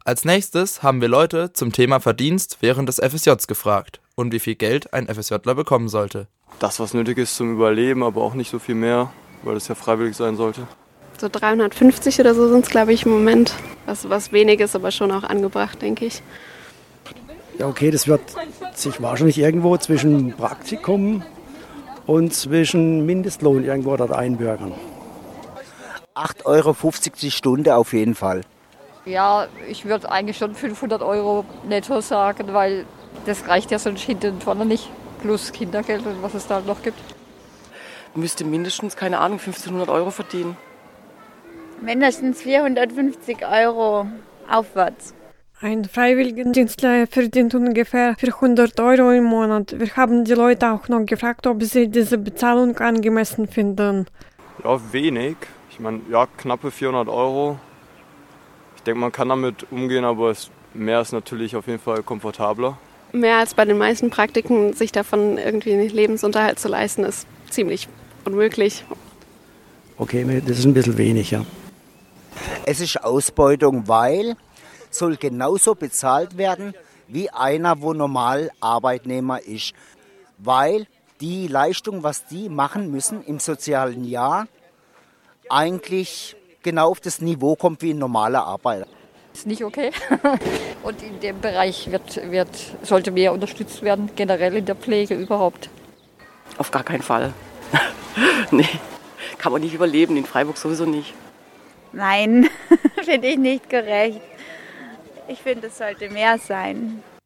Als nächstes haben wir Leute zum Thema Verdienst während des FSJs gefragt und wie viel Geld ein FSJler bekommen sollte. Das, was nötig ist zum Überleben, aber auch nicht so viel mehr, weil das ja freiwillig sein sollte. So 350 oder so sind es, glaube ich, im Moment. Was wenig ist, aber schon auch angebracht, denke ich. Ja, okay, das wird sich wahrscheinlich irgendwo zwischen Praktikum und zwischen Mindestlohn irgendwo dort einbürgern. 8,50 Euro die Stunde auf jeden Fall. Ja, ich würde eigentlich schon 500 Euro netto sagen, weil das reicht ja sonst hinten und vorne nicht. Plus Kindergeld und was es da noch gibt. Müsste mindestens, keine Ahnung, 1500 Euro verdienen. Mindestens 450 Euro aufwärts. Ein Freiwilligendienstler verdient ungefähr 400 Euro im Monat. Wir haben die Leute auch noch gefragt, ob sie diese Bezahlung angemessen finden. Ja, wenig. Ich meine, ja, knappe 400 Euro. Ich denke, man kann damit umgehen, aber mehr ist natürlich auf jeden Fall komfortabler. Mehr als bei den meisten Praktiken, sich davon irgendwie einen Lebensunterhalt zu leisten, ist ziemlich unmöglich. Okay, das ist ein bisschen wenig, ja. Es ist Ausbeutung, weil soll genauso bezahlt werden wie einer, wo normal Arbeitnehmer ist. Weil die Leistung, was die machen müssen im sozialen Jahr, eigentlich genau auf das Niveau kommt wie ein normaler Arbeiter. Ist nicht okay. Und in dem Bereich sollte mehr unterstützt werden, generell in der Pflege überhaupt. Auf gar keinen Fall. Nee, kann man nicht überleben, in Freiburg sowieso nicht. Nein, finde ich nicht gerecht. Ich finde, es sollte mehr sein.